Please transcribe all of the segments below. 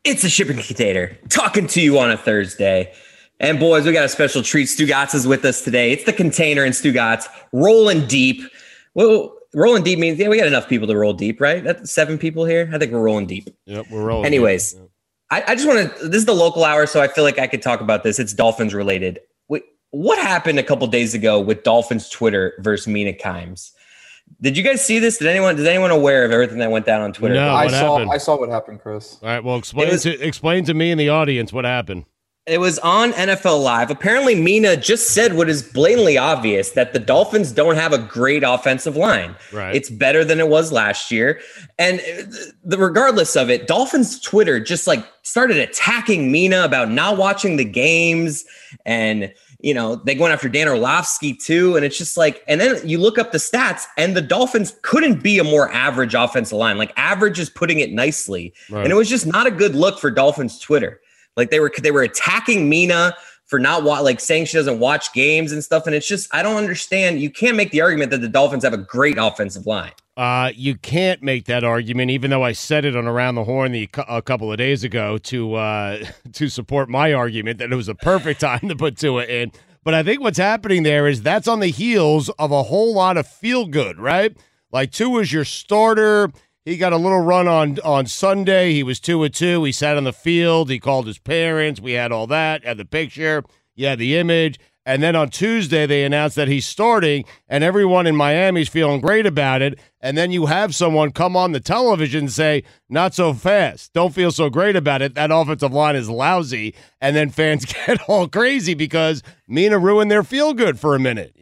It's a shipping container talking to you on a Thursday. And boys, we got a special treat. Stugotz is with us today. It's the container and Stugotz rolling deep. Well, rolling deep means, we got enough people to roll deep, right? That's 7 people here. I think we're rolling deep. Yep, we're rolling. Anyways, yep. I just want to, this is the local hour, so I feel like I could talk about this. It's Dolphins related. What happened a couple days ago with Dolphins Twitter versus Mina Kimes? Did you guys see this? Is anyone aware of everything that went down on Twitter? No, I saw what happened, Chris. All right, well, explain to me and the audience what happened. It was on NFL Live. Apparently, Mina just said what is blatantly obvious, that the Dolphins don't have a great offensive line. Right. It's better than it was last year. And regardless of it, Dolphins Twitter just started attacking Mina about not watching the games. And, they went after Dan Orlovsky too. And it's just and then you look up the stats and the Dolphins couldn't be a more average offensive line. Average is putting it nicely. Right. And it was just not a good look for Dolphins Twitter. They were attacking Mina for not saying she doesn't watch games and stuff. And it's just, I don't understand. You can't make the argument that the Dolphins have a great offensive line. You can't make that argument, even though I said it on Around the Horn a couple of days ago to support my argument that it was a perfect time to put Tua in. But I think what's happening there is that's on the heels of a whole lot of feel good, right? Tua's your starter. He got a little run on Sunday. He was 2-2. He sat on the field. He called his parents. We had all that. Had the picture. You had the image. And then on Tuesday, they announced that he's starting, and everyone in Miami's feeling great about it. And then you have someone come on the television and say, not so fast. Don't feel so great about it. That offensive line is lousy. And then fans get all crazy because Mina ruined their feel good for a minute,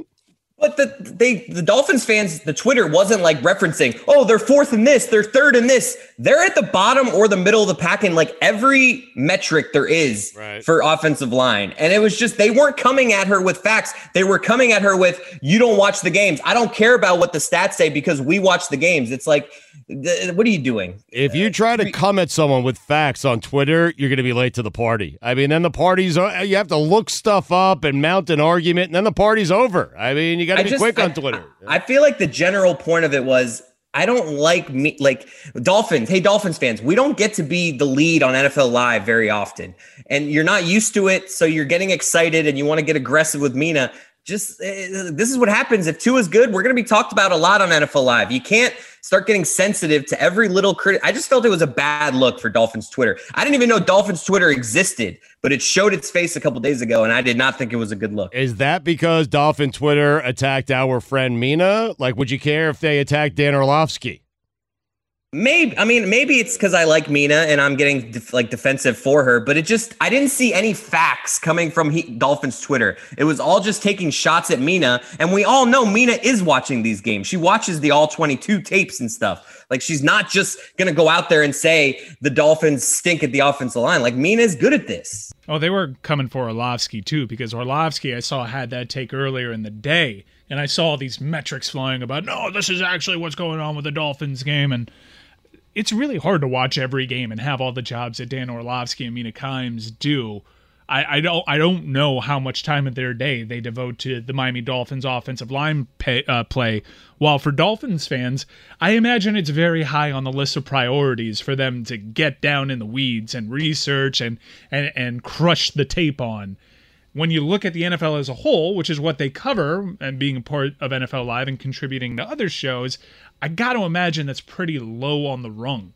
But the Dolphins fans, the Twitter wasn't referencing, oh, they're 4th in this, they're 3rd in this. They're at the bottom or the middle of the pack in every metric there is for offensive line. And it was just, they weren't coming at her with facts. They were coming at her with, you don't watch the games. I don't care about what the stats say because we watch the games. It's what are you doing? If you try to come at someone with facts on Twitter, you're going to be late to the party. I mean, then the party's, you have to look stuff up and mount an argument, and then the party's over. I mean, you got to be quick on Twitter. I feel like the general point of it was, I don't Dolphins. Hey, Dolphins fans, we don't get to be the lead on NFL Live very often, and you're not used to it. So you're getting excited and you want to get aggressive with Mina. This is what happens. If Tua's good, we're going to be talked about a lot on NFL Live. You can't start getting sensitive to every little critic. I just felt it was a bad look for Dolphins Twitter. I didn't even know Dolphins Twitter existed, but it showed its face a couple days ago, and I did not think it was a good look. Is that because Dolphin Twitter attacked our friend Mina? Would you care if they attacked Dan Orlovsky? Maybe it's because I like Mina and I'm getting defensive for her, but I didn't see any facts coming from Dolphins Twitter. It was all just taking shots at Mina, and we all know Mina is watching these games. She watches the all 22 tapes and stuff. She's not just gonna go out there and say the Dolphins stink at the offensive line. Mina is good at this. Oh, they were coming for Orlovsky too, because Orlovsky I saw had that take earlier in the day, and I saw these metrics flying about, no, this is actually what's going on with the Dolphins game, and it's really hard to watch every game and have all the jobs that Dan Orlovsky and Mina Kimes do. I don't know how much time of their day they devote to the Miami Dolphins offensive line play. While for Dolphins fans, I imagine it's very high on the list of priorities for them to get down in the weeds and research and crush the tape on. When you look at the NFL as a whole, which is what they cover, and being a part of NFL Live and contributing to other shows, I got to imagine that's pretty low on the rung.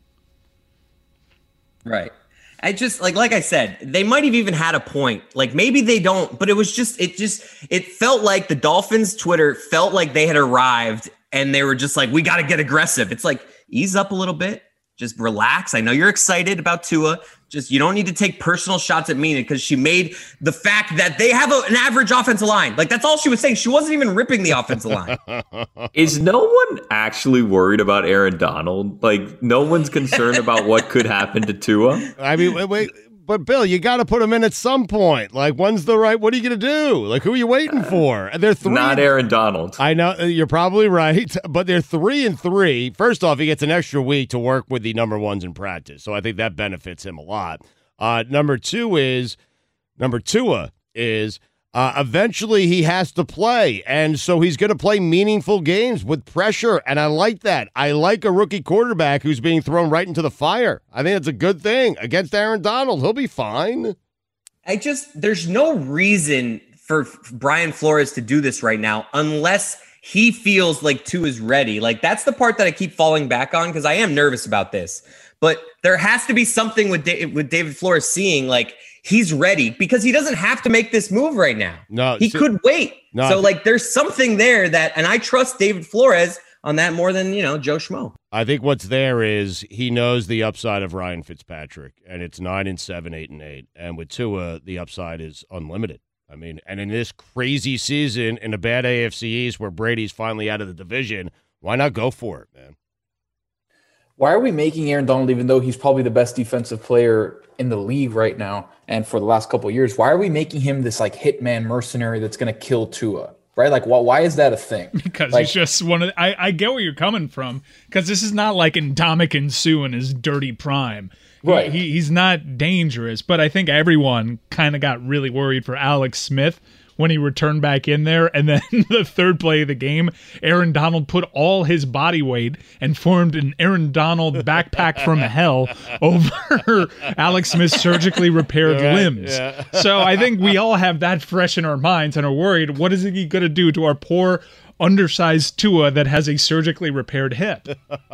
Right. I just like I said, they might have even had a point. Maybe they don't, but it felt like the Dolphins Twitter felt like they had arrived and they were just we got to get aggressive. It's ease up a little bit. Just relax. I know you're excited about Tua. You don't need to take personal shots at Mina because she made the fact that they have an average offensive line. That's all she was saying. She wasn't even ripping the offensive line. Is no one actually worried about Aaron Donald? No one's concerned about what could happen to Tua? I mean, wait. But, Bill, you got to put him in at some point. When's the right? What are you going to do? Who are you waiting for? They're 3. Not Aaron Donald. I know. You're probably right. But they're 3-3. First off, he gets an extra week to work with the number ones in practice. So I think that benefits him a lot. Number Tua is Eventually, he has to play, and so he's going to play meaningful games with pressure, and I like that. I like a rookie quarterback who's being thrown right into the fire. I think it's a good thing. Against Aaron Donald, he'll be fine. There's no reason for Brian Flores to do this right now unless he feels like Tua is ready. Like, that's the part that I keep falling back on because I am nervous about this. But there has to be something with David Flores seeing, like, he's ready because he doesn't have to make this move right now. No, he could wait. No, so, like, there's something there and I trust David Flores on that more than, Joe Schmo. I think what's there is he knows the upside of Ryan Fitzpatrick, and it's 9-7, 8-8. And with Tua, the upside is unlimited. I mean, and in this crazy season, in a bad AFC East where Brady's finally out of the division, why not go for it, man? Why are we making Aaron Donald, even though he's probably the best defensive player in the league right now and for the last couple of years, why are we making him this like hitman mercenary that's going to kill Tua? Right? Like, why is that a thing? Because like, he's just one of the, I get where you're coming from, because this is not like Ndamukong Suh in his dirty prime. Right. He's not dangerous, but I think everyone kind of got really worried for Alex Smith when he returned back in there. And then the third play of the game, Aaron Donald put all his body weight and formed an Aaron Donald backpack from hell over Alex Smith's surgically repaired limbs. Yeah. So I think we all have that fresh in our minds and are worried, what is he going to do to our poor, undersized Tua that has a surgically repaired hip?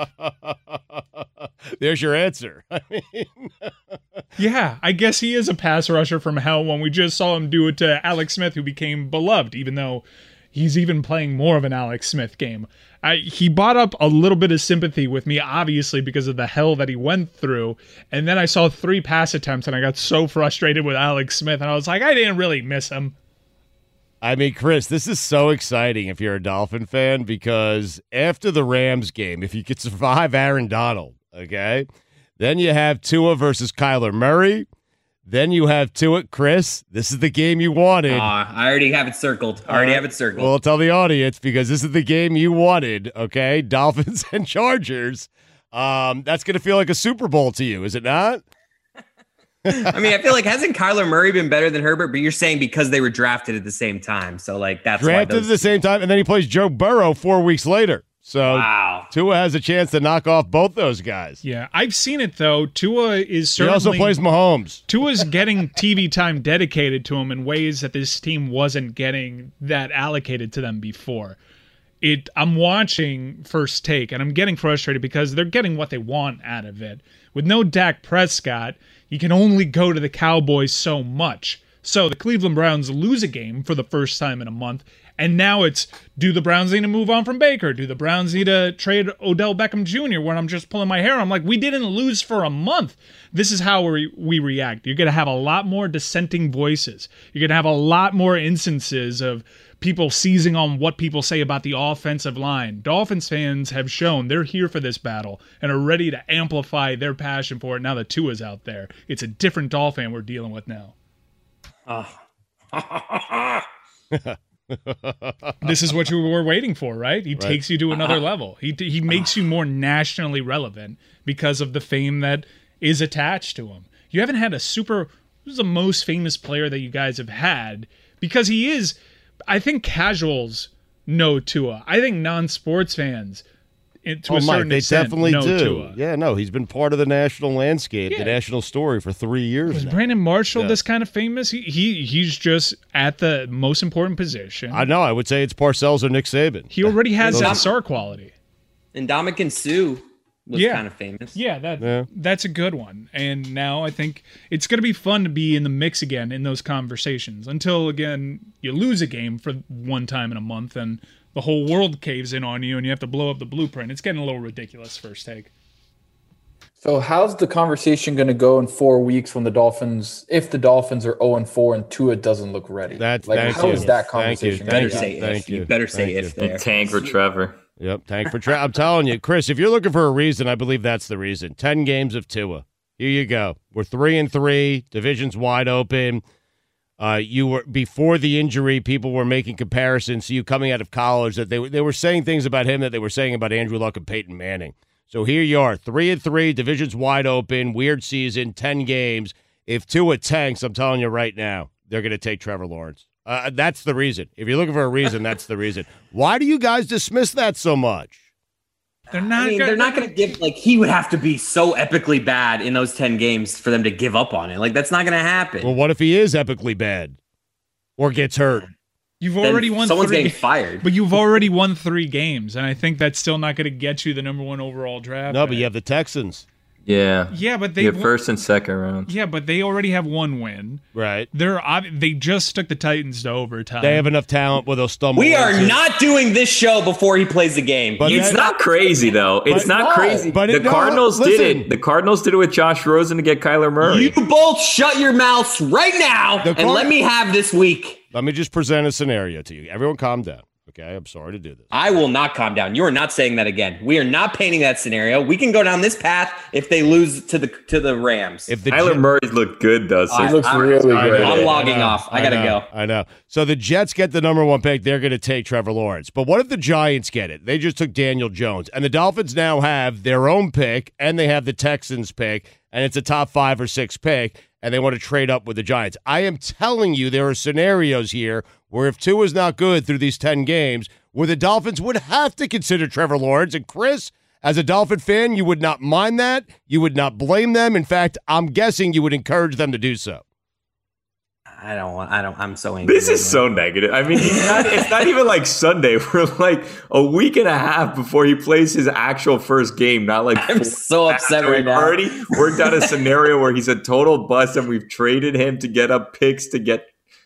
There's your answer. I mean, yeah, I guess he is a pass rusher from hell when we just saw him do it to Alex Smith, who became beloved, even though he's even playing more of an Alex Smith game. He brought up a little bit of sympathy with me, obviously, because of the hell that he went through. And then I saw 3 pass attempts, and I got so frustrated with Alex Smith, and I was like, I didn't really miss him. I mean, Chris, this is so exciting if you're a Dolphin fan, because after the Rams game, if you could survive Aaron Donald, okay, then you have Tua versus Kyler Murray. Then you have Tua. Chris, this is the game you wanted. I already have it circled. Well, tell the audience, because this is the game you wanted, okay? Dolphins and Chargers. That's going to feel like a Super Bowl to you, is it not? I mean, I feel like, hasn't Kyler Murray been better than Herbert? But you're saying because they were drafted at the same time. So, like, that's drafted at the same time, and then he plays Joe Burrow 4 weeks later. So wow. Tua has a chance to knock off both those guys. Yeah, I've seen it, though. Tua is certainly... He also plays Mahomes. Tua's getting TV time dedicated to him in ways that this team wasn't getting that allocated to them before. I'm watching First Take, and I'm getting frustrated because they're getting what they want out of it. With no Dak Prescott, you can only go to the Cowboys so much. So the Cleveland Browns lose a game for the first time in a month, and now it's, do the Browns need to move on from Baker? Do the Browns need to trade Odell Beckham Jr. when I'm just pulling my hair? I'm like, we didn't lose for a month. This is how we react. You're going to have a lot more dissenting voices. You're going to have a lot more instances of people seizing on what people say about the offensive line. Dolphins fans have shown they're here for this battle and are ready to amplify their passion for it now that Tua's out there. It's a different Dolphin we're dealing with now. This is what you were waiting for, right? He takes you to another level. He makes you more nationally relevant because of the fame that is attached to him. You haven't had who's the most famous player that you guys have had? Because he is, I think casuals know Tua. I think non-sports fans, to a certain extent, definitely know do. Tua. Yeah, no, he's been part of the national landscape, the national story for 3 years Was now. Brandon Marshall this kind of famous? He's just at the most important position. I know. I would say it's Parcells or Nick Saban. He already has that star quality. And Ndamukong Suh was kind of famous. Yeah, that's a good one. And now I think it's going to be fun to be in the mix again in those conversations until, again, you lose a game for one time in a month and the whole world caves in on you and you have to blow up the blueprint. It's getting a little ridiculous, First Take. So how's the conversation going to go in 4 weeks when if the Dolphins are 0-4 and Tua doesn't look ready? How is that conversation? You better say if there. Tank for Trevor. Yep, tank for Trevor. I'm telling you, Chris, if you're looking for a reason, I believe that's the reason. 10 games of Tua. Here you go. We're 3-3. Division's wide open. You were before the injury. People were making comparisons to you coming out of college that they were saying things about him that they were saying about Andrew Luck and Peyton Manning. So here you are, 3-3. Division's wide open. Weird season. 10 games. If Tua tanks, I'm telling you right now, they're going to take Trevor Lawrence. That's the reason. If you're looking for a reason, that's the reason. Why do you guys dismiss that so much? They're not going to give, like, he would have to be so epically bad in those 10 games for them to give up on it. Like, that's not going to happen. Well, what if he is epically bad or gets hurt? You've already won. Someone's getting fired. But you've already won 3 games, and I think that's still not going to get you the number 1 overall draft. No, but you have the Texans. Yeah, but they get first and second round. Yeah, but they already have 1 win. Right. They just took the Titans to overtime. They have enough talent where they'll stumble. We are not doing this show before he plays the game. But it's not crazy though. It's not crazy. But the Cardinals did it. The Cardinals did it with Josh Rosen to get Kyler Murray. You both shut your mouths right now and let me have this week. Let me just present a scenario to you. Everyone calm down. Okay, I'm sorry to do this. I will not calm down. You are not saying that again. We are not painting that scenario. We can go down this path if they lose to the Rams. If Kyler Murray's looked good, though. He looks really good. I'm logging off. I gotta go. I know. So the Jets get the number 1 pick. They're going to take Trevor Lawrence. But what if the Giants get it? They just took Daniel Jones. And the Dolphins now have their own pick, and they have the Texans pick, and it's a top 5 or 6 pick, and they want to trade up with the Giants. I am telling you, there are scenarios here where if Tua's not good through these 10 games, where the Dolphins would have to consider Trevor Lawrence. And Chris, as a Dolphin fan, you would not mind that. You would not blame them. In fact, I'm guessing you would encourage them to do so. I'm so angry. This is so negative. I mean, it's not even like Sunday. We're like a week and a half before he plays his actual first game. Not like I'm so upset right now. We've already worked out a scenario where he's a total bust, and we've traded him to get up picks to get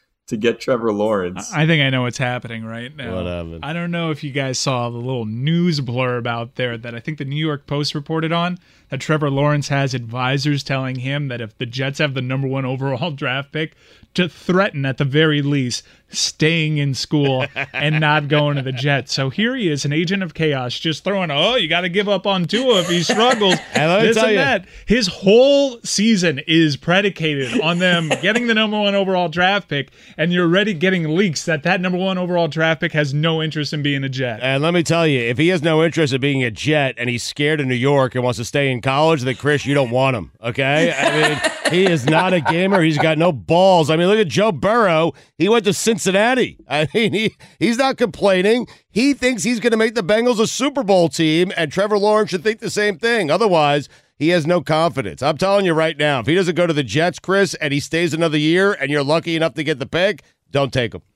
Trevor Lawrence. I think I know what's happening right now. What happened? I don't know if you guys saw the little news blurb out there that I think the New York Post reported on, that Trevor Lawrence has advisors telling him that if the Jets have the number 1 overall draft pick, to threaten at the very least staying in school and not going to the Jets. So here he is, an agent of chaos, just throwing, you got to give up on Tua if he struggles. This and that. His whole season is predicated on them getting the number 1 overall draft pick, and you're already getting leaks that number 1 overall draft pick has no interest in being a Jet. And let me tell you, if he has no interest in being a Jet and he's scared of New York and wants to stay in college, then Chris, you don't want him, okay? I mean, he is not a gamer. He's got no balls. I mean, look at Joe Burrow. He went to Cincinnati. I mean, he's not complaining. He thinks he's going to make the Bengals a Super Bowl team, and Trevor Lawrence should think the same thing. Otherwise, he has no confidence. I'm telling you right now, if he doesn't go to the Jets, Chris, and he stays another year and you're lucky enough to get the pick, don't take him.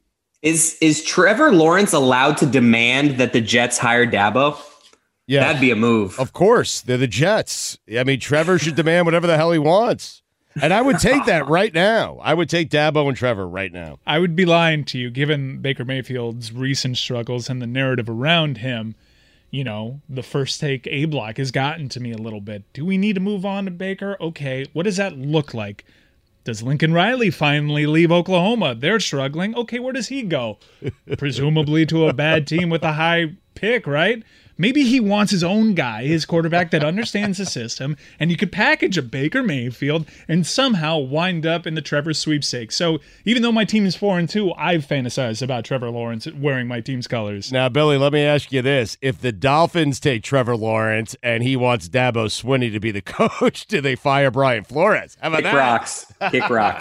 Is Trevor Lawrence allowed to demand that the Jets hire Dabo? Yeah. That'd be a move. Of course. They're the Jets. I mean, Trevor should demand whatever the hell he wants. And I would take that right now. I would take Dabo and Trevor right now. I would be lying to you, given Baker Mayfield's recent struggles and the narrative around him. You know, the First Take A block has gotten to me a little bit. Do we need to move on to Baker? Okay, what does that look like? Does Lincoln Riley finally leave Oklahoma? They're struggling. Okay, where does he go? Presumably to a bad team with a high pick, right? Maybe he wants his own guy, his quarterback that understands the system, and you could package a Baker Mayfield and somehow wind up in the Trevor sweepstakes. So even though my team is 4-2, I've fantasized about Trevor Lawrence wearing my team's colors. Now, Billy, let me ask you this. If the Dolphins take Trevor Lawrence and he wants Dabo Swinney to be the coach, do they fire Brian Flores? How about that? Kick rocks.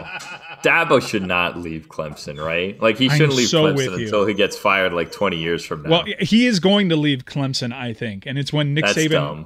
Dabo should not leave Clemson, right? Like, he shouldn't leave Clemson until he gets fired like 20 years from now. Well, he is going to leave Clemson, I think, and it's when Nick Saban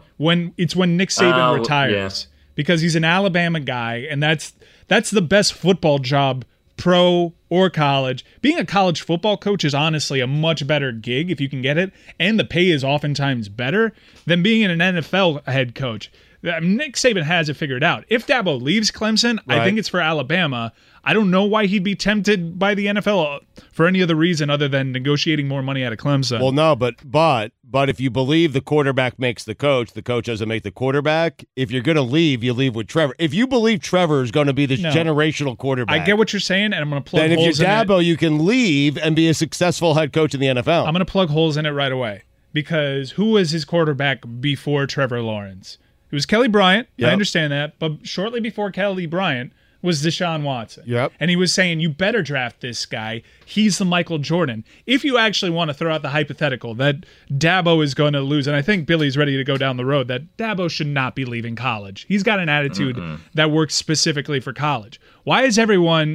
retires, because he's an Alabama guy, and that's the best football job, pro or college. Being a college football coach is honestly a much better gig if you can get it, and the pay is oftentimes better than being an NFL head coach. Nick Saban has it figured out. If Dabo leaves Clemson, right, I think it's for Alabama. I don't know why he'd be tempted by the NFL for any other reason other than negotiating more money out of Clemson. Well, no, but if you believe the quarterback makes the coach doesn't make the quarterback. If you're going to leave, you leave with Trevor. If you believe Trevor is going to be the generational quarterback. I get what you're saying, and I'm going to plug holes in it. Then if you're Dabo, you can leave and be a successful head coach in the NFL. I'm going to plug holes in it right away, because who was his quarterback before Trevor Lawrence? It was Kelly Bryant. Yep. I understand that. But shortly before Kelly Bryant was Deshaun Watson. Yep. And he was saying, you better draft this guy. He's the Michael Jordan. If you actually want to throw out the hypothetical that Dabo is going to lose, and I think Billy's ready to go down the road, that Dabo should not be leaving college. He's got an attitude that works specifically for college. Why is everyone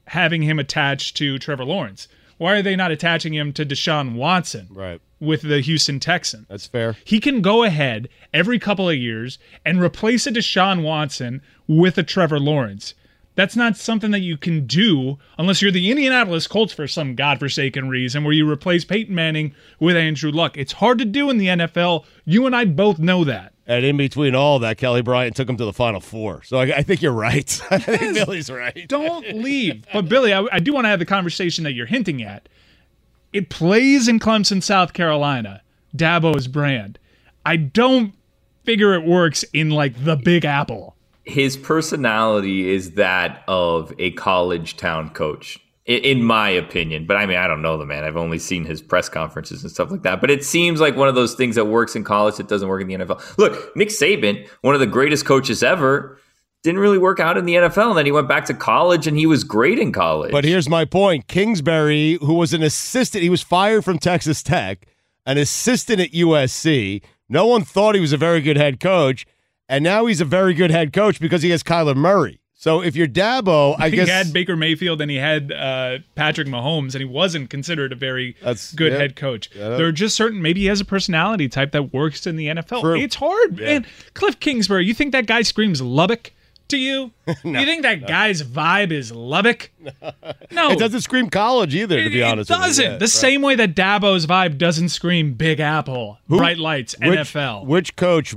having him attached to Trevor Lawrence? Why are they not attaching him to Deshaun Watson with the Houston Texans? That's fair. He can go ahead every couple of years and replace a Deshaun Watson with a Trevor Lawrence. That's not something that you can do unless you're the Indianapolis Colts for some godforsaken reason where you replace Peyton Manning with Andrew Luck. It's hard to do in the NFL. You and I both know that. And in between all that, Kelly Bryant took him to the Final Four. So I think you're right. I think Billy's right. Don't leave. But, Billy, I do want to have the conversation that you're hinting at. It plays in Clemson, South Carolina, Dabo's brand. I don't figure it works in, like, the Big Apple. His personality is that of a college town coach, in my opinion. But I mean, I don't know the man. I've only seen his press conferences and stuff like that. But it seems like one of those things that works in college that doesn't work in the NFL. Look, Nick Saban, one of the greatest coaches ever, didn't really work out in the NFL. And then he went back to college and he was great in college. But here's my point. Kingsbury, who was an assistant, he was fired from Texas Tech, an assistant at USC. No one thought he was a very good head coach. And now he's a very good head coach because he has Kyler Murray. So if you're Dabo, I guess... He had Baker Mayfield and he had Patrick Mahomes, and he wasn't considered a very good head coach. Yeah, there are just certain... Maybe he has a personality type that works in the NFL. True. It's hard. Yeah. And Cliff Kingsbury, you think that guy screams Lubbock to you? You think that guy's vibe is Lubbock? No. It doesn't scream college either, to be honest with you. It doesn't. The same way that Dabo's vibe doesn't scream Big Apple, bright lights, NFL. Which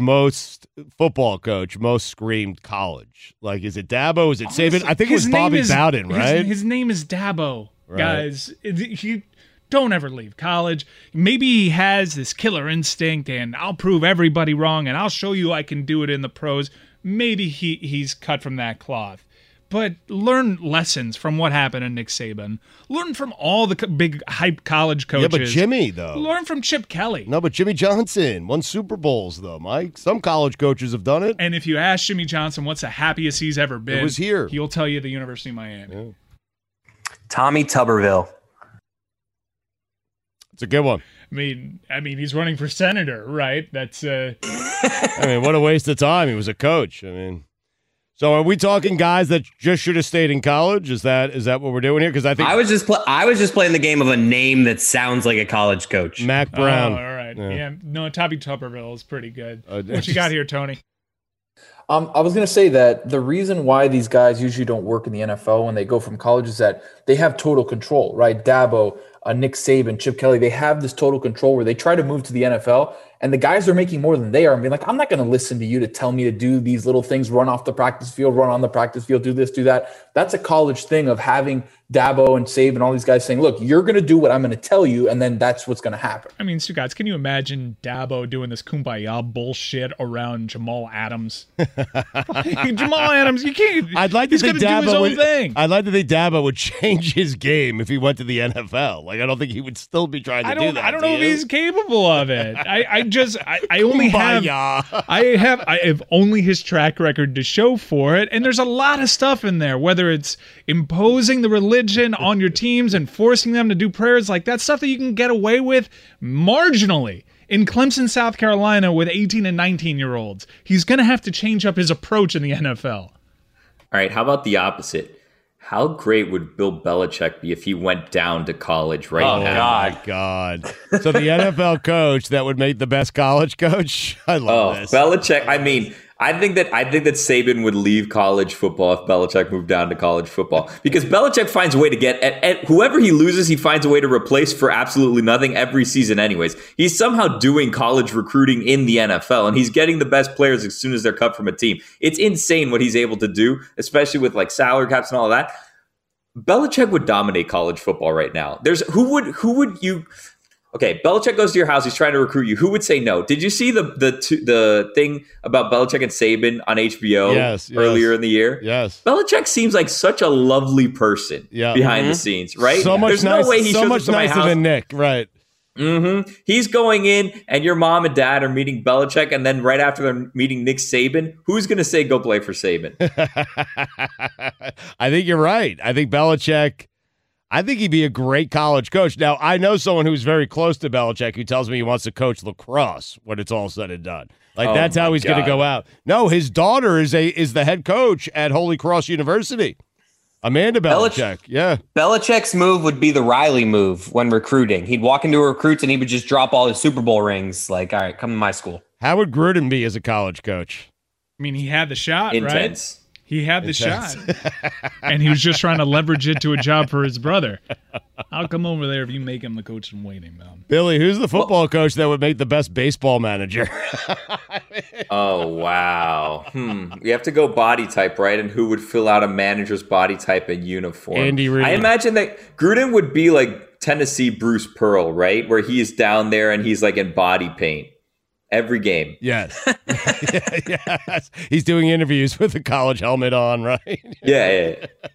football coach most screamed college? Like, is it Dabo? Is it Saban? I think it was Bobby Bowden, right? His name is Dabo, guys. He don't ever leave college. Maybe he has this killer instinct, and I'll prove everybody wrong, and I'll show you I can do it in the pros. Maybe he's cut from that cloth. But learn lessons from what happened to Nick Saban. Learn from all the big hype college coaches. Yeah, but Jimmy, though. Learn from Chip Kelly. No, but Jimmy Johnson won Super Bowls, though, Mike. Some college coaches have done it. And if you ask Jimmy Johnson what's the happiest he's ever been, it was here. He'll tell you the University of Miami. Yeah. Tommy Tuberville. It's a good one. I mean, he's running for senator, right? That's. I mean, what a waste of time. He was a coach. I mean, so are we talking guys that just should have stayed in college? Is that what we're doing here? Because I think I was just playing the game of a name that sounds like a college coach. Mac Brown. Oh, all right. Yeah. No, Tommy Tuberville is pretty good. What you got here, Tony? I was going to say that the reason why these guys usually don't work in the NFL when they go from college is that they have total control, right? Dabo, Nick Saban, Chip Kelly, they have this total control where they try to move to the NFL, and the guys are making more than they are and being like, I'm not going to listen to you to tell me to do these little things, run off the practice field, run on the practice field, do this, do that. That's a college thing of having Dabo and Saban, all these guys saying, look, you're going to do what I'm going to tell you, and then that's what's going to happen. I mean, Stu guys, can you imagine Dabo doing this kumbaya bullshit around Jamal Adams? Jamal Adams, you can't. I'd like to think I'd like to think Dabo would change his game if he went to the NFL. Like, I don't think he would still be trying to do that. I don't know if he's capable of it. I only have only his track record to show for it, and there's a lot of stuff in there, whether it's imposing the religion on your teams and forcing them to do prayers, like that stuff that you can get away with marginally in Clemson, South Carolina with 18 and 19-year-olds. He's going to have to change up his approach in the NFL. All right, how about the opposite? How great would Bill Belichick be if he went down to college now? Oh, my God. So the NFL coach that would make the best college coach? I love this. Belichick, I think that Saban would leave college football if Belichick moved down to college football, because Belichick finds a way to get at whoever he loses, he finds a way to replace for absolutely nothing every season anyways. He's somehow doing college recruiting in the NFL, and he's getting the best players as soon as they're cut from a team. It's insane what he's able to do, especially with like salary caps and all of that. Belichick would dominate college football right now. Okay, Belichick goes to your house. He's trying to recruit you. Who would say no? Did you see the thing about Belichick and Saban on HBO earlier in the year? Yes. Belichick seems like such a lovely person behind the scenes, right? So much There's nice, no way he so shows much up to my nicer house. than Nick, right? Mm-hmm. He's going in, and your mom and dad are meeting Belichick, and then right after they're meeting Nick Saban, who's going to say go play for Saban? I think you're right. I think Belichick. I think he'd be a great college coach. Now, I know someone who's very close to Belichick who tells me he wants to coach lacrosse when it's all said and done. Like, that's how he's going to go out. No, his daughter is the head coach at Holy Cross University. Amanda Belichick. Yeah. Belichick's move would be the Riley move when recruiting. He'd walk into recruits and he would just drop all his Super Bowl rings. Like, all right, come to my school. How would Gruden be as a college coach? I mean, he had the shot, Intense. right? He had the shot. And he was just trying to leverage it to a job for his brother. I'll come over there if you make him the coach in waiting, man. Billy, who's the football coach that would make the best baseball manager? Oh, wow. You have to go body type, right? And who would fill out a manager's body type in uniform? Andy Reid. I imagine that Gruden would be like Tennessee Bruce Pearl, right? Where he's down there and he's like in body paint every game. Yes. Yes. He's doing interviews with a college helmet on, right? Yeah.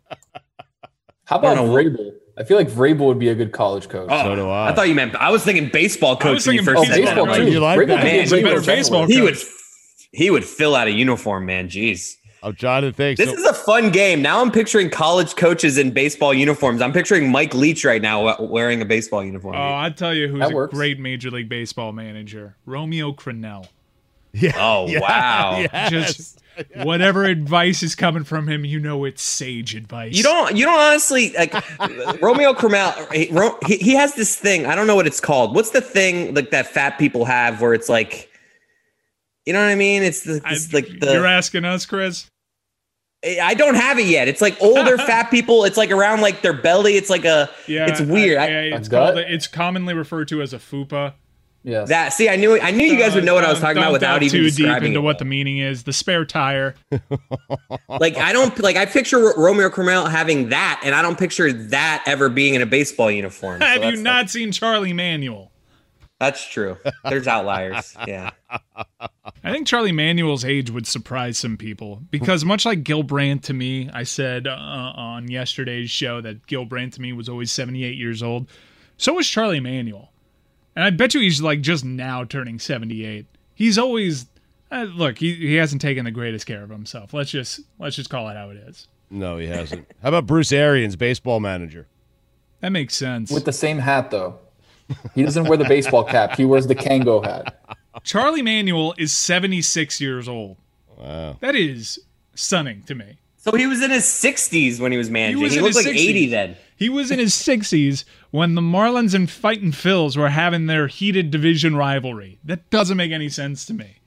How about Vrabel? I feel like Vrabel would be a good college coach. Oh, So do I. I thought you meant I was thinking baseball coach when you thinking first said that. baseball I'm too. like, You like Vrabel that? could be a He's a great better coach anyway. baseball he would fill out a uniform, man. Jeez. I'm trying to think. This is a fun game. Now I'm picturing college coaches in baseball uniforms. I'm picturing Mike Leach right now wearing a baseball uniform. Oh, I'll tell you who's That a works. great Major League Baseball manager. Romeo Crennel. yeah. Oh, wow. Yes. Just whatever advice is coming from him, you know it's sage advice. You don't honestly like Romeo Crennel. He has this thing. I don't know what it's called. What's the thing like that fat people have where it's like, you know what I mean? It's You're asking us, Chris? I don't have it yet. It's like older fat people. It's like around like their belly. It's like it's weird. It's commonly referred to as a fupa. Yes. I knew you guys would know what I was talking about without even too deep describing into it. what the meaning is. The spare tire. Like I picture Romeo Crennel having that, and I don't picture that ever being in a baseball uniform. So Have you that's not seen Charlie Manuel? That's true. There's outliers. Yeah. I think Charlie Manuel's age would surprise some people because much like Gil Brandt to me, I said on yesterday's show that Gil Brandt to me was always 78 years old. So was Charlie Manuel. And I bet you he's like just now turning 78. He's always look, he hasn't taken the greatest care of himself. Let's just call it how it is. No, he hasn't. How about Bruce Arians, baseball manager? That makes sense. With the same hat, though. He doesn't wear the baseball cap. He wears the Kango hat. Charlie Manuel is 76 years old. Wow. That is stunning to me. So he was in his 60s when he was managing. He in looked his like 60s. 80 then. He was in his 60s when the Marlins and Fightin' Phils were having their heated division rivalry. That doesn't make any sense to me.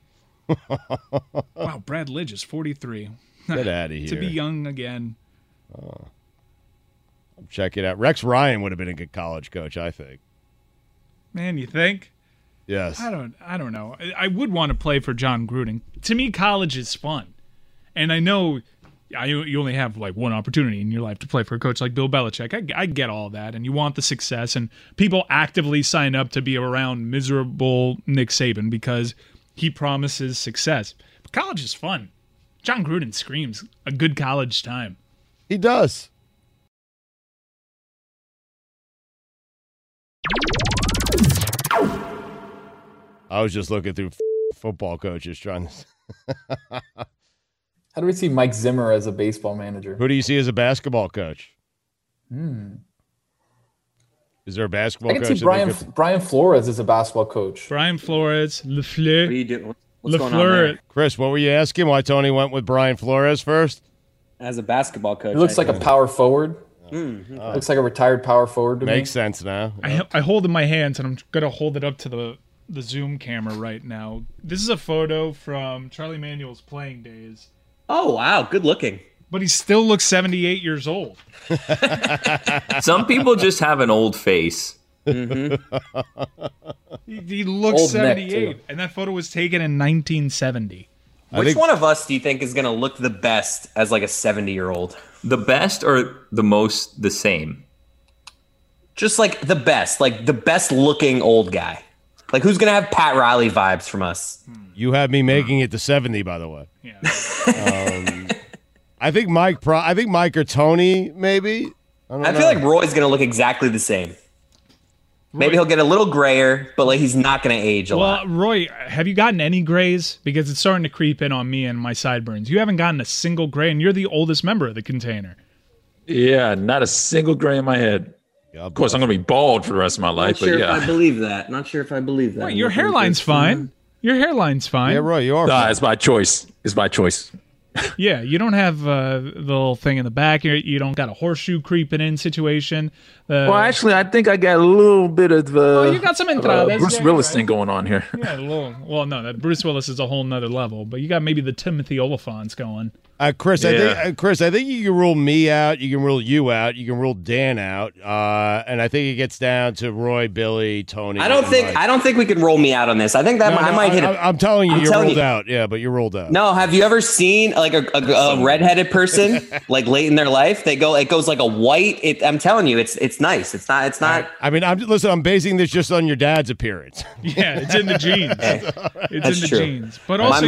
Wow, Brad Lidge is 43. Get out of here. To be young again. Check it out. Rex Ryan would have been a good college coach, I think. Man, you think? Yes. I don't know. I would want to play for John Gruden. To me, college is fun. And I know you only have like one opportunity in your life to play for a coach like Bill Belichick. I get all that. And you want the success. And people actively sign up to be around miserable Nick Saban because he promises success. But college is fun. John Gruden screams a good college time. He does. I was just looking through football coaches trying to. How do we see Mike Zimmer as a baseball manager? Who do you see as a basketball coach? Is there a basketball I can coach? see Brian Flores as a basketball coach. Brian Flores, What are LeFleur. you doing? What's going on there? Chris, what were you asking? Why Tony went with Brian Flores first? As a basketball coach. He looks like a power forward. Mm-hmm. Looks like a retired power forward to me. Makes sense now. I hold in my hands, and I'm going to hold it up to the Zoom camera right now. This is a photo from Charlie Manuel's playing days. Oh, wow. Good looking. But he still looks 78 years old. Some people just have an old face. He looks Old neck, 78. too. And that photo was taken in 1970. Which one of us do you think is going to look the best as like a 70-year-old? The best or the most the same? Just like the best looking old guy. Like who's going to have Pat Riley vibes from us? You have me making it to 70, by the way. Yeah. I think Mike or Tony, maybe. I feel like Roy's going to look exactly the same. Maybe he'll get a little grayer, but like he's not going to age a lot. Well, Roy, have you gotten any grays? Because it's starting to creep in on me and my sideburns. You haven't gotten a single gray, and you're the oldest member of the container. Yeah, not a single gray in my head. Of course, I'm going to be bald for the rest of my life, but yeah. Not sure if I believe that. Wait, your hairline's fine. Your hairline's fine. Yeah, Roy, you are. It's my choice. It's my choice. Yeah, you don't have the little thing in the back. You don't got a horseshoe creeping in situation. Well, actually, I think I got a little bit of you got some entradas. Bruce Yeah, Willis right. thing going on here. Yeah, a little. Well, no, that Bruce Willis is a whole nother level. But you got maybe the Timothy Oliphants going. Chris, I think you can rule me out. You can rule you out. You can rule Dan out. And I think it gets down to Roy, Billy, Tony. I don't think we can roll me out on this. I think that I might hit it. I'm telling you, you're ruled out. Yeah, but you're ruled out. No, have you ever seen like a redheaded person like late in their life? It goes like a white. I'm telling you, it's nice. It's not. I mean, I'm basing this just on your dad's appearance. Yeah, it's in the genes. It's in the genes. But also,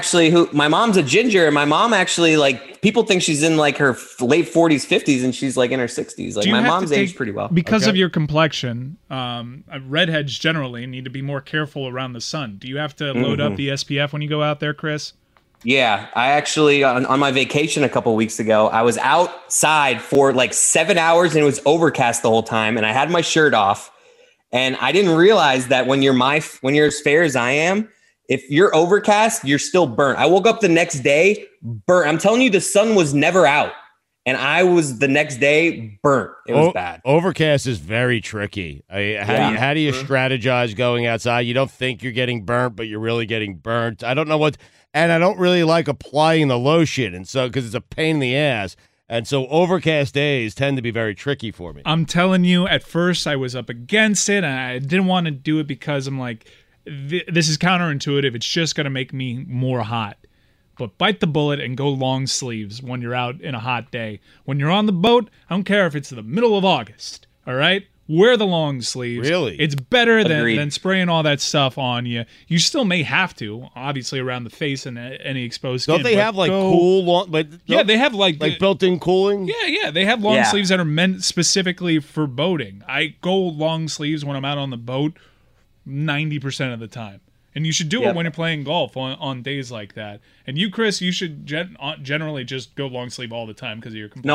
my mom's a ginger, and my mom actually, like, people think she's in like her late 40s, 50s, and she's like in her 60s. Like, my mom's aged pretty well because of your complexion. Redheads generally need to be more careful around the sun. Do you have to load up the SPF when you go out there, Chris? Yeah, I actually on my vacation a couple weeks ago, I was outside for like 7 hours and it was overcast the whole time, and I had my shirt off, and I didn't realize that when you're as fair as I am, if you're overcast, you're still burnt. I woke up the next day burnt. I'm telling you, the sun was never out, and I was the next day burnt. It was bad. Overcast is very tricky. How do you strategize going outside? You don't think you're getting burnt, but you're really getting burnt. I don't know what, and I don't really like applying the lotion, and so because it's a pain in the ass. And so overcast days tend to be very tricky for me. I'm telling you, at first I was up against it, and I didn't want to do it because I'm like, this is counterintuitive. It's just going to make me more hot. But bite the bullet and go long sleeves when you're out in a hot day. When you're on the boat, I don't care if it's the middle of August, all right? Wear the long sleeves. Really? It's better than spraying all that stuff on you. You still may have to, obviously, around the face and any exposed skin. Don't they have, like, cool long... But yeah, they have, like built-in cooling? Yeah. They have long sleeves that are meant specifically for boating. I go long sleeves when I'm out on the boat 90% of the time. And you should do it when you're playing golf on days like that. And you, Chris, you should generally just go long sleeve all the time because of your complexion. No,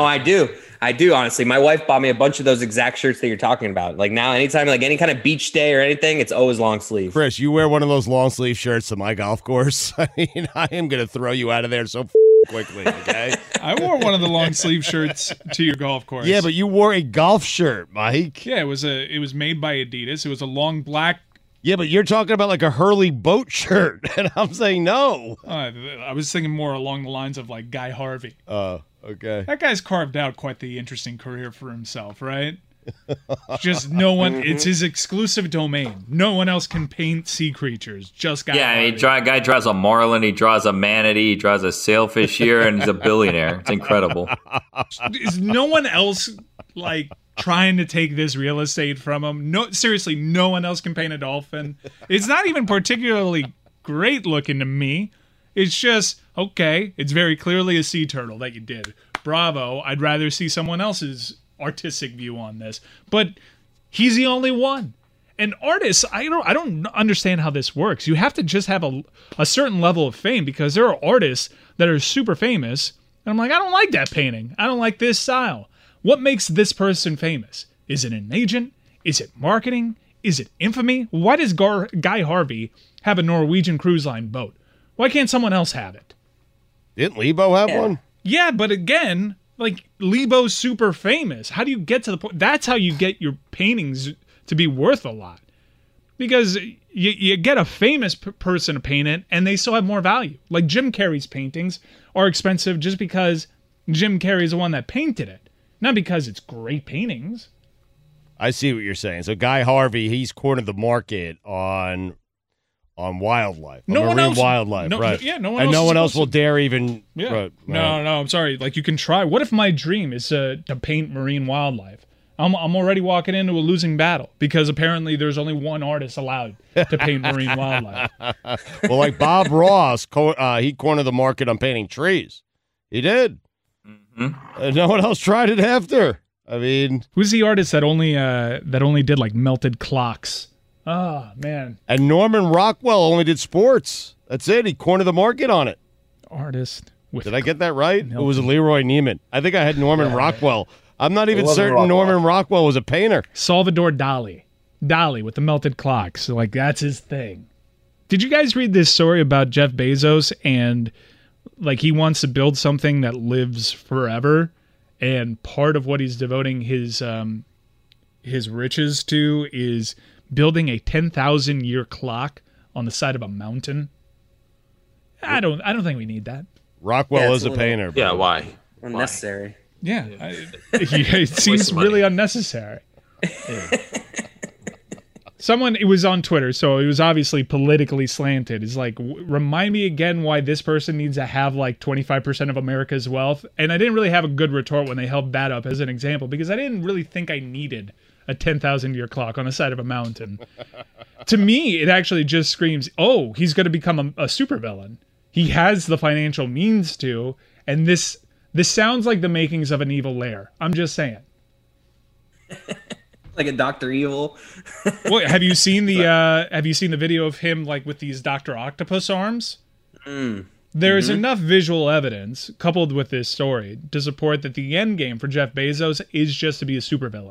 I do, honestly. My wife bought me a bunch of those exact shirts that you're talking about. Like now, anytime, like any kind of beach day or anything, it's always long sleeve. Chris, you wear one of those long sleeve shirts to my golf course. I mean, I am going to throw you out of there so quickly, okay? I wore one of the long sleeve shirts to your golf course. Yeah, but you wore a golf shirt, Mike. Yeah, it was made by Adidas. It was a long black. Yeah, but you're talking about like a Hurley boat shirt, and I'm saying no. I was thinking more along the lines of like Guy Harvey. Oh, okay. That guy's carved out quite the interesting career for himself, right? Just no one. It's his exclusive domain. No one else can paint sea creatures. Just Guy Harvey. Guy draws a marlin, he draws a manatee, he draws a sailfish here, and he's a billionaire. It's incredible. Is no one else like trying to take this real estate from him? No, seriously, no one else can paint a dolphin. It's not even particularly great looking to me. It's just, okay, it's very clearly a sea turtle that you did. Bravo. I'd rather see someone else's artistic view on this. But he's the only one. And artists, I don't understand how this works. You have to just have a certain level of fame, because there are artists that are super famous, and I'm like, I don't like that painting. I don't like this style. What makes this person famous? Is it an agent? Is it marketing? Is it infamy? Why does Guy Harvey have a Norwegian Cruise Line boat? Why can't someone else have it? Didn't Lebo have one? Yeah, but again, like, Lebo's super famous. How do you get to the point? That's how you get your paintings to be worth a lot. Because you get a famous person to paint it, and they still have more value. Like Jim Carrey's paintings are expensive just because Jim Carrey's the one that painted it. Not because it's great paintings. I see what you're saying. So Guy Harvey, he's cornered the market on wildlife, marine wildlife, right? Yeah, no one else will dare even. Yeah. Right. No, I'm sorry. Like, you can try. What if my dream is to paint marine wildlife? I'm already walking into a losing battle because apparently there's only one artist allowed to paint marine wildlife. Well, like Bob Ross, he cornered the market on painting trees. He did. Mm-hmm. And no one else tried it after. I mean, who's the artist that only did like melted clocks? Oh, man. And Norman Rockwell only did sports. That's it. He cornered the market on it. Artist. Did I get that right? It was Leroy Neiman. I think I had Norman Rockwell. I'm not even certain Norman Rockwell was a painter. Salvador Dali. Dali with the melted clocks. Like, that's his thing. Did you guys read this story about Jeff Bezos and like he wants to build something that lives forever, and part of what he's devoting his riches to is building a 10,000 year clock on the side of a mountain. I don't think we need that. Rockwell is a painter. Yeah, why? Unnecessary. Yeah, it seems really unnecessary. It was on Twitter, so it was obviously politically slanted. It's like, remind me again why this person needs to have like 25% of America's wealth. And I didn't really have a good retort when they held that up as an example, because I didn't really think I needed a 10,000 year clock on the side of a mountain. To me, it actually just screams, oh, he's going to become a supervillain. He has the financial means to, and this sounds like the makings of an evil lair. I'm just saying. Like a Dr. Evil. Well, have you seen the video of him like with these Dr. Octopus arms? There's enough visual evidence coupled with this story to support that the end game for Jeff Bezos is just to be a supervillain.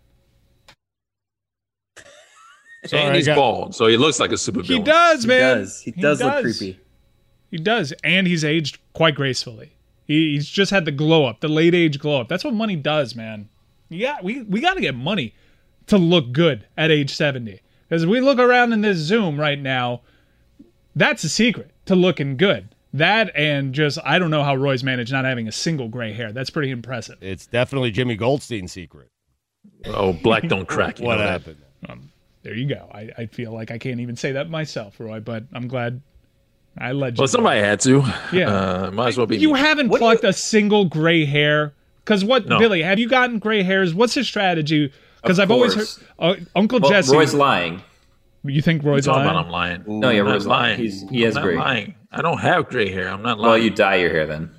And he's bald, so he looks like a supervillain. He does, man. He does look creepy. He does, and he's aged quite gracefully. He's just had the glow up, the late age glow up. That's what money does, man. Yeah, we got to get money to look good at age 70. Because we look around in this Zoom right now, that's a secret to looking good. That and just, I don't know how Roy's managed not having a single gray hair. That's pretty impressive. It's definitely Jimmy Goldstein's secret. Oh, black don't crack. What happened? There you go. I feel like I can't even say that myself, Roy, but I'm glad I let you. Well, somebody had to. Yeah. Might as well be You me. haven't plucked a single gray hair? Because Billy, have you gotten gray hairs? What's his strategy? Because I've always heard Uncle Jesse. Roy's lying. You think Roy's lying? I'm lying. No, yeah, I'm Roy's not lying. lying. He has I'm gray. not lying. I don't have gray hair. I'm not lying. Well, you dye your hair then.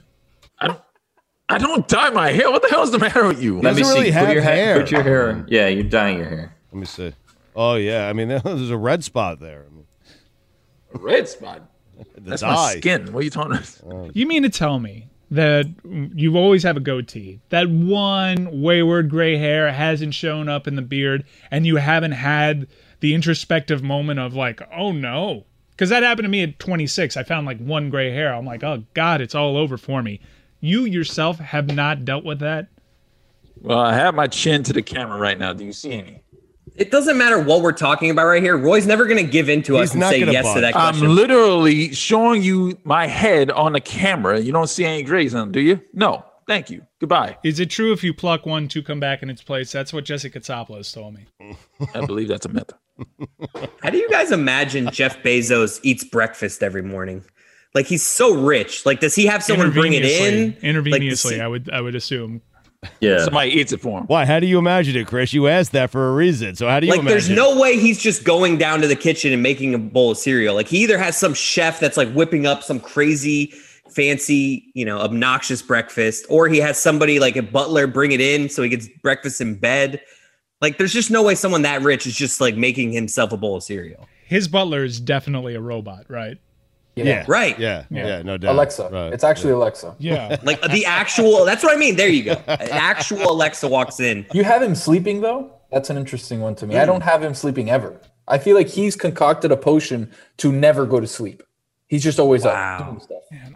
I don't dye my hair. What the hell is the matter with you? Let me doesn't really see. have hair. Put your hair in. Yeah, you're dyeing your hair. Let me see. Oh, yeah. I mean, there's a red spot there. I mean, A red spot. That's my dye. skin. What are you talking about? You mean to tell me that you always have a goatee, that one wayward gray hair hasn't shown up in the beard, and you haven't had the introspective moment of like, oh no? Because that happened to me at 26. I found like one gray hair. I'm like, oh God, it's all over for me. You yourself have not dealt with that? Well, I have my chin to the camera right now. Do you see any? It doesn't matter what we're talking about right here. Roy's never going to give in to us and say yes to that question. I'm literally showing you my head on the camera. You don't see any grays on it, do you? No. Thank you. Goodbye. Is it true if you pluck one to come back in its place? That's what Jesse Katsopoulos told me. I believe that's a myth. How do you guys imagine Jeff Bezos eats breakfast every morning? Like, he's so rich. Like, does he have someone bring it in? Intravenously, like, I would assume. Yeah. Somebody eats it for him. why? How do you imagine it, Chris? You asked that for a reason. So how do you like, imagine there's no way he's just going down to the kitchen and making a bowl of cereal. Like, he either has some chef that's like whipping up some crazy, fancy, obnoxious breakfast, or he has somebody like a butler bring it in so he gets breakfast in bed. Like, there's just no way someone that rich is just like making himself a bowl of cereal. His butler is definitely a robot, right? Yeah. Right. Yeah, no doubt. Alexa. Right. It's actually Alexa. Yeah. Like the actual, that's what I mean. There you go. An actual Alexa walks in. You have him sleeping, though? That's an interesting one to me. I don't have him sleeping ever. I feel like he's concocted a potion to never go to sleep. He's just always up doing stuff. Man,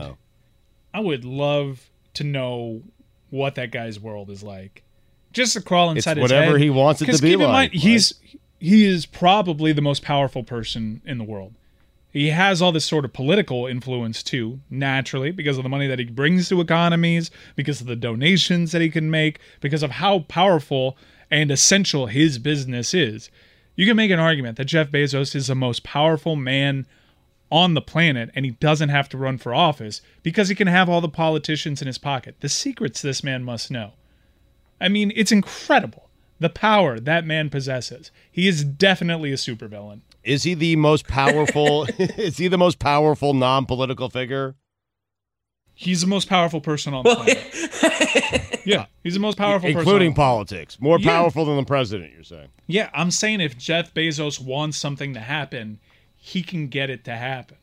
I would love to know what that guy's world is like. Just to crawl inside his head. Whatever he wants it to be keep in like. mind, he is probably the most powerful person in the world. He has all this sort of political influence too, naturally, because of the money that he brings to economies, because of the donations that he can make, because of how powerful and essential his business is. You can make an argument that Jeff Bezos is the most powerful man on the planet, and he doesn't have to run for office because he can have all the politicians in his pocket. The secrets this man must know. I mean, it's incredible, the power that man possesses. He is definitely a supervillain. Is he the most powerful? Is he the most powerful non-political figure? He's the most powerful person on the planet. Yeah, he's the most powerful person. Including politics. More powerful than the president, you're saying? Yeah, I'm saying if Jeff Bezos wants something to happen, he can get it to happen.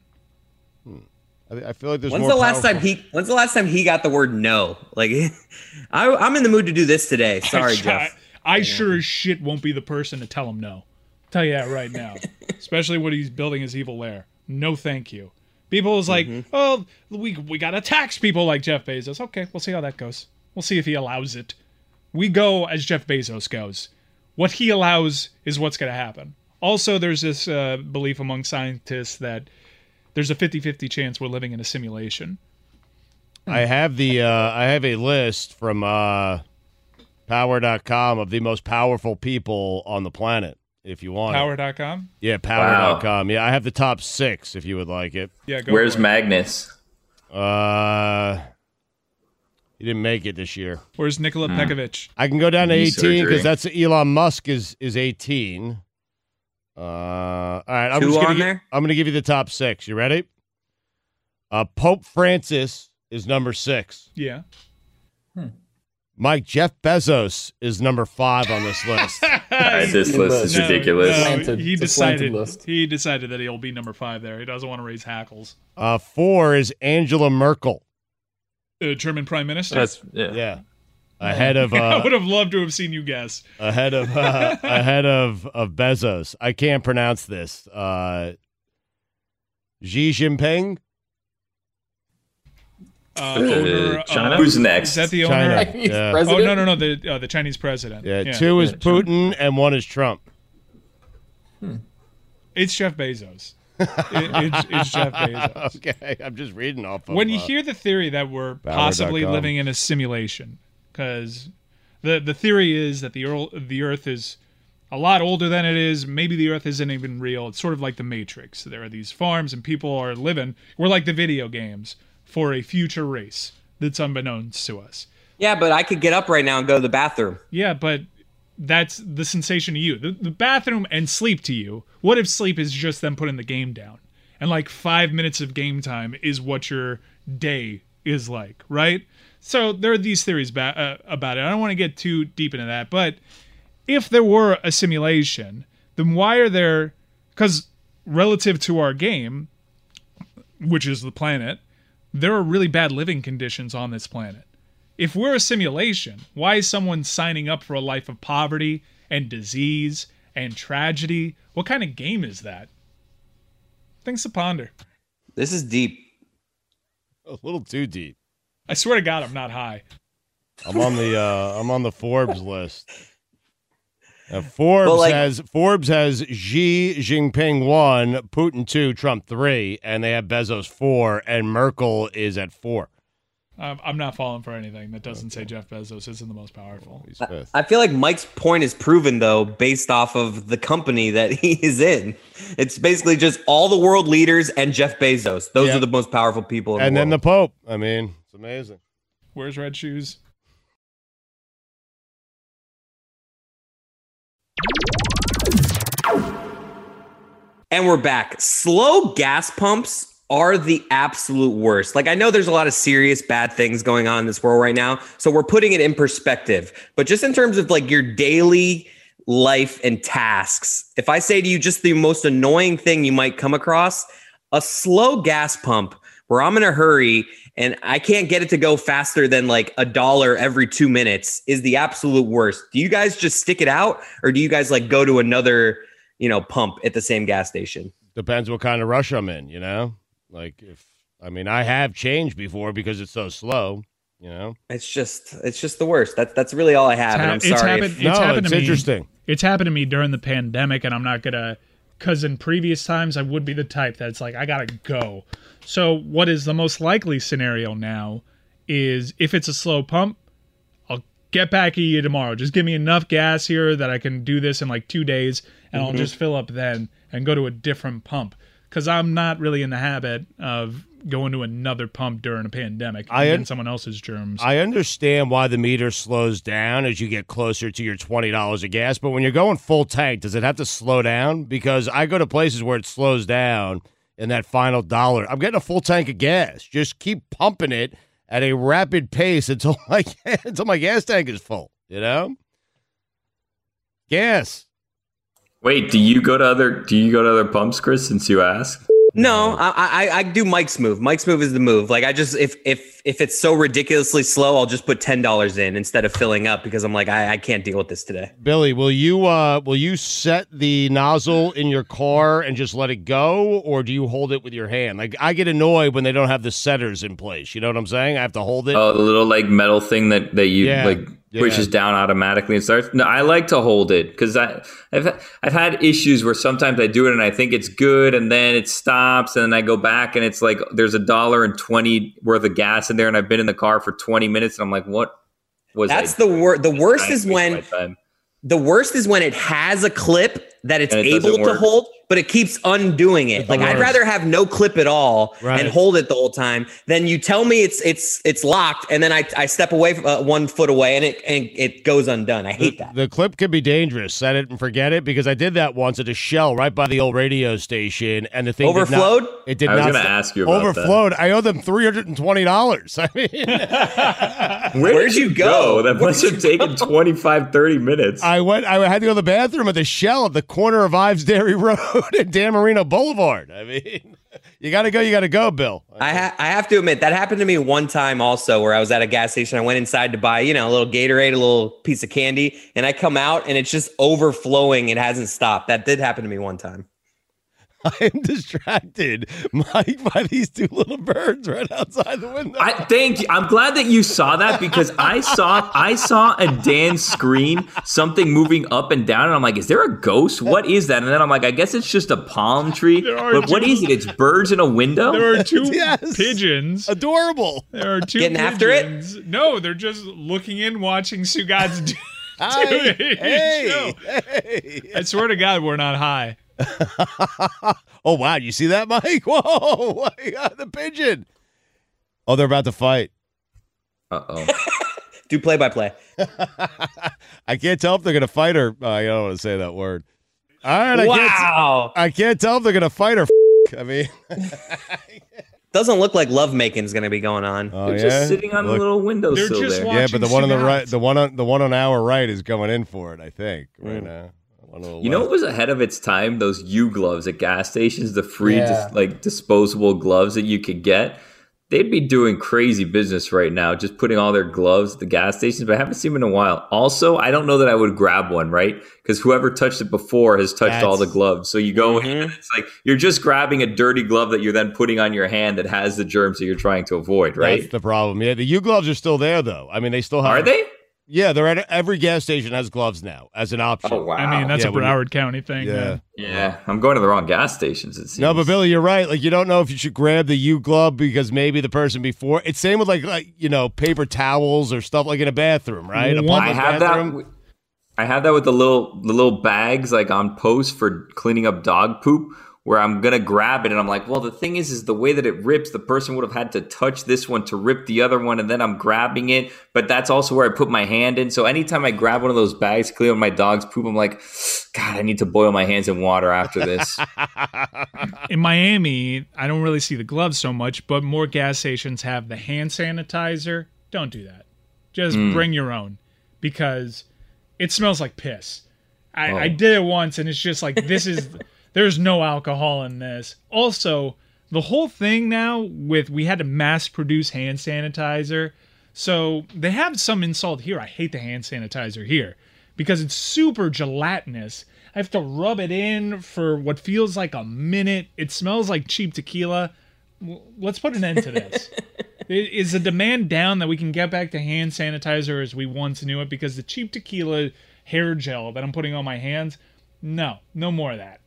I feel like there's When's more the last powerful- time he got the word no? Like, I'm in the mood to do this today. Sorry, Jeff. I sure as shit won't be the person to tell him no. Tell you that right now. Especially when he's building his evil lair. No, thank you. People was like, oh, we got to tax people like Jeff Bezos. Okay, we'll see how that goes. We'll see if he allows it. We go as Jeff Bezos goes. What he allows is what's going to happen. Also, there's this belief among scientists that there's a 50-50 chance we're living in a simulation. I have a list from Power.com of the most powerful people on the planet. If you want Power.com? Yeah, Power.com. Yeah, I have the top 6 if you would like it. Yeah, go Where's for it. Magnus? He didn't make it this year. Where's Nikola Pekovic? I can go down to Knee 18 because surgery. that's Elon Musk is 18. All right, I'm Two just on gonna there? I'm gonna give you the top 6. You ready? Pope Francis is number 6. Yeah. Jeff Bezos is number 5 on this list. This list is No, ridiculous. Slanted. He It's a slanted decided list. he decided that he'll be number 5 there. He doesn't want to raise hackles. 4 is Angela Merkel. German Prime Minister. That's Yeah, ahead of I would have loved to have seen you guess. ahead of Bezos. I can't pronounce this. Xi Jinping. Owner of- China? Who's next? Is that the owner? China. Chinese Yeah. Oh president? no, the Chinese president. Yeah, 2 is Putin and 1 is Trump. It's Jeff Bezos. It's Jeff Bezos. Okay, I'm just reading off of When you hear the theory that we're possibly Power.com. living in a simulation, because the theory is that the Earth is a lot older than it is. Maybe the Earth isn't even real. It's sort of like the Matrix. There are these farms and people are living. We're like the video games for a future race that's unbeknownst to us. Yeah, but I could get up right now and go to the bathroom. Yeah, but that's the sensation to you. The bathroom and sleep to you. What if sleep is just them putting the game down? And like 5 minutes of game time is what your day is like, right? So there are these theories about it. I don't want to get too deep into that, but if there were a simulation, then why are there... Because relative to our game, which is the planet, there are really bad living conditions on this planet. If we're a simulation, why is someone signing up for a life of poverty and disease and tragedy? What kind of game is that? Things to ponder. This is deep. a little too deep. I swear to God, I'm not high. I'm on the Forbes list. Forbes Well, like- has Xi Jinping 1, Putin 2, Trump 3, and they have Bezos 4, and Merkel is at 4. I'm not falling for anything that doesn't say Jeff Bezos isn't the most powerful. He's fifth. I feel like Mike's point is proven, though, based off of the company that he is in. It's basically just all the world leaders and Jeff Bezos. Those Yeah. are the most powerful people in And the then the world. Pope. I mean, it's amazing. Where's Red Shoes? And we're back. Slow gas pumps are the absolute worst. Like, I know there's a lot of serious bad things going on in this world right now, so we're putting it in perspective. But just in terms of like your daily life and tasks, if I say to you just the most annoying thing you might come across, a slow gas pump where I'm in a hurry and I can't get it to go faster than like $1 every 2 minutes is the absolute worst. Do you guys just stick it out, or do you guys like go to another, pump at the same gas station? Depends what kind of rush I'm in, you know? Like I have changed before because it's so slow, you know? It's just the worst. That's really all I have. And I'm It's sorry. happened- if- It's happened it's to me. interesting. It's happened to me during the pandemic, and I'm not gonna, because in previous times I would be the type that's like, I gotta go. So what is the most likely scenario now is if it's a slow pump, I'll get back at you tomorrow. Just give me enough gas here that I can do this in like 2 days, and I'll just fill up then and go to a different pump. Because I'm not really in the habit of going to another pump during a pandemic and someone else's germs. I understand why the meter slows down as you get closer to your $20 of gas, but when you're going full tank, does it have to slow down? Because I go to places where it slows down in that final dollar. I'm getting a full tank of gas. Just keep pumping it at a rapid pace until my gas tank is full, you know? Gas. Wait, do you go to other pumps, Chris, since you asked? No, I do Mike's move. Mike's move is the move. Like I just if it's so ridiculously slow, I'll just put $10 in instead of filling up because I'm like I can't deal with this today. Billy, will you set the nozzle in your car and just let it go, or do you hold it with your hand? Like I get annoyed when they don't have the setters in place. You know what I'm saying? I have to hold it. Oh, the little like metal thing that you pushes down automatically and starts. No, I like to hold it because I've had issues where sometimes I do it and I think it's good and then it stops and then I go back and it's like there's $1.20 worth of gas in there and I've been in the car for 20 minutes and I'm like, what was that's the worst. The worst is when it has a clip that it's able to hold, but it keeps undoing it. Like I'd rather have no clip at all and hold it the whole time than you tell me it's locked and then I step away from 1 foot away and it goes undone. I hate that. The clip can be dangerous. Set it and forget it because I did that once at a Shell right by the old radio station and the thing overflowed. It did I was not. going to ask you about overflowed. I owe them $320. I mean, where'd you go? That must have taken 25, 30 minutes. I had to go to the bathroom at the Shell at the corner of Ives Dairy Road and Dan Marino Boulevard. I mean, you got to go, Bill. I have to admit, that happened to me one time also where I was at a gas station. I went inside to buy, a little Gatorade, a little piece of candy, and I come out and it's just overflowing. It hasn't stopped. That did happen to me one time. I am distracted, Mike, by these two little birds right outside the window. Thank you. I'm glad that you saw that because I saw a Dan's screen, something moving up and down, and I'm like, is there a ghost? What is that? And then I'm like, I guess it's just a palm tree. But what is it? It's birds in a window? There are two pigeons. Adorable. There are two getting pigeons. after it? No, they're just looking in, watching Sugat's do Hey. I swear to God, we're not high. Oh, wow. You see that, Mike? Whoa. The pigeon. Oh, they're about to fight. Uh-oh. Do play-by-play. I can't tell if they're going to fight or... I don't want to say that word. All right. I can't tell if they're going to fight or... I mean... Doesn't look like lovemaking is going to be going on. Oh, they're just sitting on the little windowsill there. Yeah, but the one on the right, the one on our right is going in for it, I think, right now. You know what was ahead of its time? Those U gloves at gas stations, the free disposable gloves that you could get. They'd be doing crazy business right now, just putting all their gloves at the gas stations, but I haven't seen them in a while. Also, I don't know that I would grab one, right? Because whoever touched it before has touched all the gloves. So you go in and it's like you're just grabbing a dirty glove that you're then putting on your hand that has the germs that you're trying to avoid, right? That's the problem. Yeah, the U gloves are still there, though. I mean, they still have... Are they? Yeah, they're at every gas station has gloves now as an option. Oh, wow. I mean, that's a Broward County thing. Yeah, I'm going to the wrong gas stations, it seems. No, but Billy, you're right. Like, you don't know if you should grab the U glove because maybe the person before. It's same with like paper towels or stuff like in a bathroom, right? I have that with the little bags like on post for cleaning up dog poop, where I'm going to grab it and I'm like, well, the thing is the way that it rips, the person would have had to touch this one to rip the other one, and then I'm grabbing it, but that's also where I put my hand in. So anytime I grab one of those bags to clean up my dog's poop, I'm like, God, I need to boil my hands in water after this. In Miami, I don't really see the gloves so much, but more gas stations have the hand sanitizer. Don't do that. Just bring your own because it smells like piss. I did it once, and it's just like, this is... There's no alcohol in this. Also, the whole thing now we had to mass produce hand sanitizer. So they have some installed here. I hate the hand sanitizer here because it's super gelatinous. I have to rub it in for what feels like a minute. It smells like cheap tequila. Let's put an end to this. Is the demand down that we can get back to hand sanitizer as we once knew it? Because the cheap tequila hair gel that I'm putting on my hands, no more of that.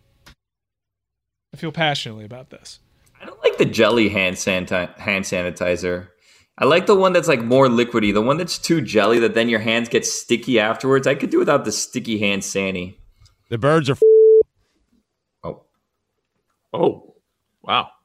I feel passionately about this. I don't like the jelly hand sanitizer. I like the one that's like more liquidy. The one that's too jelly that then your hands get sticky afterwards. I could do without the sticky hand sanny. The birds are... Oh, wow.